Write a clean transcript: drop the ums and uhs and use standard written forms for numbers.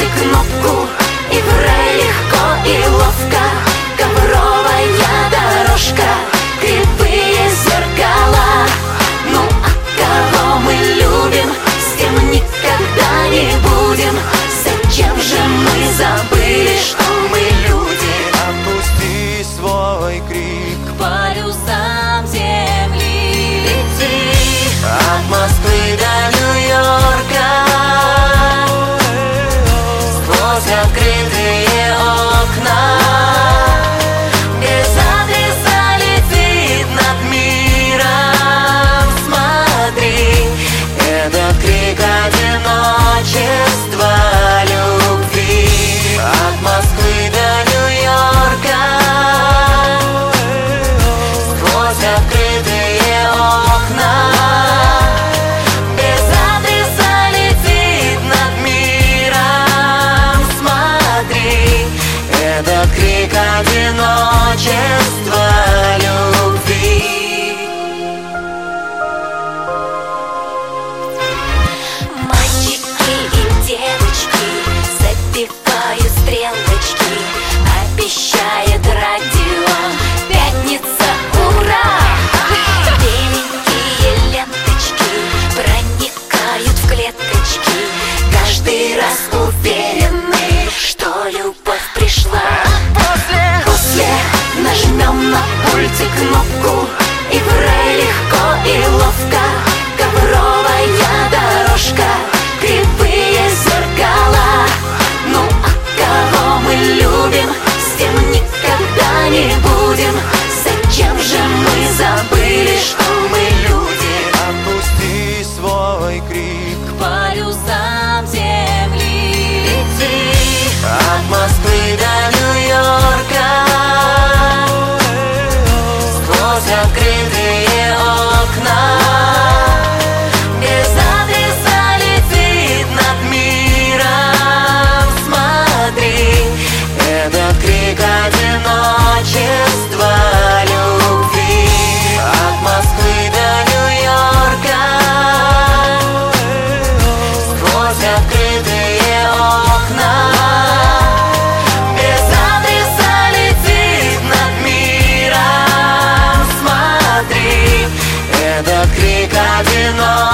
пульте кнопку, и в рай легко и ловко. Ковровая дорожка, кривые зеркала. Ну а кого мы любим, с тем никогда не будем. Зачем же мы забыли, что мы люди? Опусти свой крик К полюсам земли лети. от Москвы до Нью-Йорка, сквозь открытые окна. Без адреса летит над миром. Смотри, этот крик одиночества, любви. От Москвы до Нью-Йорка, сквозь открытые окна. Без адреса летит над миром. Смотри, этот крик одиночества, любви. Мальчики и девочки забивают стрелочки, обещает радио пятница, ура! Беленькие ленточки проникают в клеточки, каждый раз уверены, что любовь пришла. После нажмем на пульте кнопку, и в рай легко и ловко. Ковровая дорожка, кривые зеркала. Ну а кого мы любим, с тем никогда не будем. Зачем же мы забыли, что мы люди? Опусти свой крик К полюсам земли лети. от Москвы до Нью-Йорка, сквозь открытые окна. Без адреса летит над миром. Смотри, этот крик одиночества, любви. От Москвы до Нью-Йорка, сквозь открытые окна. Без адреса летит над миром. Смотри, этот крик одиночества.